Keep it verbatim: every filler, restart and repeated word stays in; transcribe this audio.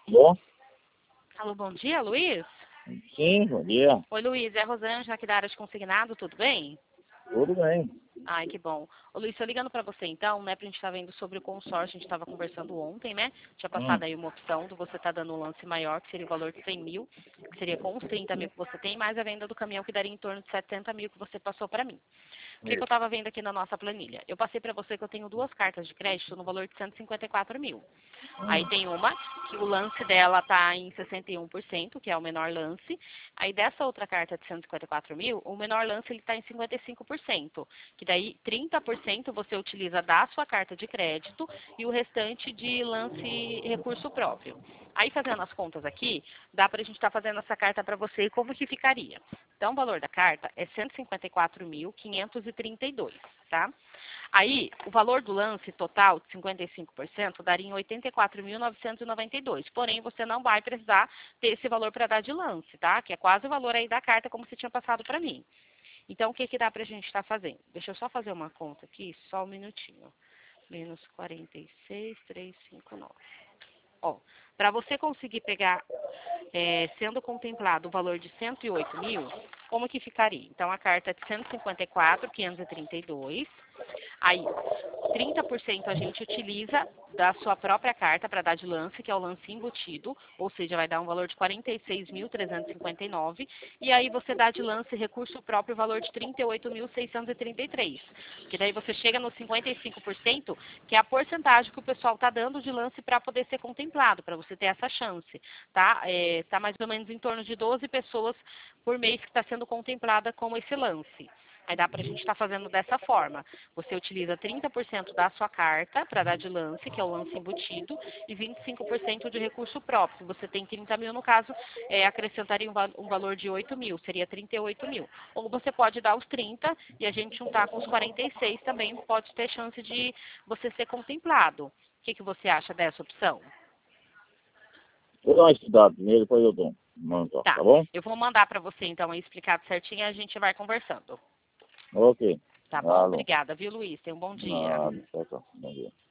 Bom, Alô, bom dia, Luiz? sim, bom dia. Oi, Luiz, é a Rosângela aqui da área de consignado, tudo bem? Tudo bem. Ai, que bom. Ô, Luiz, tô ligando pra você então, né, pra gente estar vendo sobre o consórcio, a gente tava conversando ontem, né? Tinha Hum, passado aí uma opção do você tá dando um lance maior, que seria o valor de cem mil, que seria com os trinta mil que você tem, mais a venda do caminhão, que daria em torno de setenta mil que você passou pra mim. O que, que eu isso. estava vendo aqui na nossa planilha? Eu passei para você que eu tenho duas cartas de crédito no valor de cento e cinquenta e quatro mil. Aí Hum, tem uma que o lance dela está em sessenta e um por cento, que é o menor lance. Aí dessa outra carta de cento e cinquenta e quatro mil, o menor lance ele está em cinquenta e cinco por cento. Que daí trinta por cento você utiliza da sua carta de crédito e o restante de lance recurso próprio. Aí fazendo as contas aqui, dá para a gente estar tá fazendo essa carta para você e como que ficaria. Então o valor da carta é cento e cinquenta e quatro mil, quinhentos e trinta e dois, tá? Aí, o valor do lance total de cinquenta e cinco por cento daria em oitenta e quatro mil, novecentos e noventa e dois. Porém, você não vai precisar ter esse valor para dar de lance, tá? Que é quase o valor aí da carta, como você tinha passado para mim. Então, o que, que dá para a gente estar tá fazendo? Deixa eu só fazer uma conta aqui, só um minutinho. Menos quarenta e seis, trezentos e cinquenta e nove. Ó, para você conseguir pegar, é, sendo contemplado o valor de cento e oito mil, como que ficaria? Então, a carta é de cento e cinquenta e quatro, quinhentos e trinta e dois. Aí, trinta por cento a gente utiliza da sua própria carta para dar de lance, que é o lance embutido, ou seja, vai dar um valor de quarenta e seis mil, trezentos e cinquenta e nove, e aí você dá de lance recurso próprio valor de trinta e oito mil, seiscentos e trinta e três, que daí você chega nos cinquenta e cinco por cento, que é a porcentagem que o pessoal está dando de lance para poder ser contemplado, para você ter essa chance, tá? É, tá mais ou menos em torno de doze pessoas por mês que está sendo contemplada com esse lance. Aí dá para a gente estar tá fazendo dessa forma. Você utiliza trinta por cento da sua carta para dar de lance, que é o lance embutido, e vinte e cinco por cento de recurso próprio. Se você tem trinta mil, no caso, é, acrescentaria um, va um valor de oito mil, seria trinta e oito mil. Ou você pode dar os trinta e a gente juntar com os quarenta e seis também pode ter chance de você ser contemplado. O que, que você acha dessa opção? Vou dar uma estudada primeiro, depois eu dou. Mando, Tá, tá bom? eu vou mandar para você então aí explicado certinho e a gente vai conversando. Ok. Tá bom? Alô. Obrigada, viu, Luiz? Tenha um bom dia. Nada, tchau, tchau. Bom dia.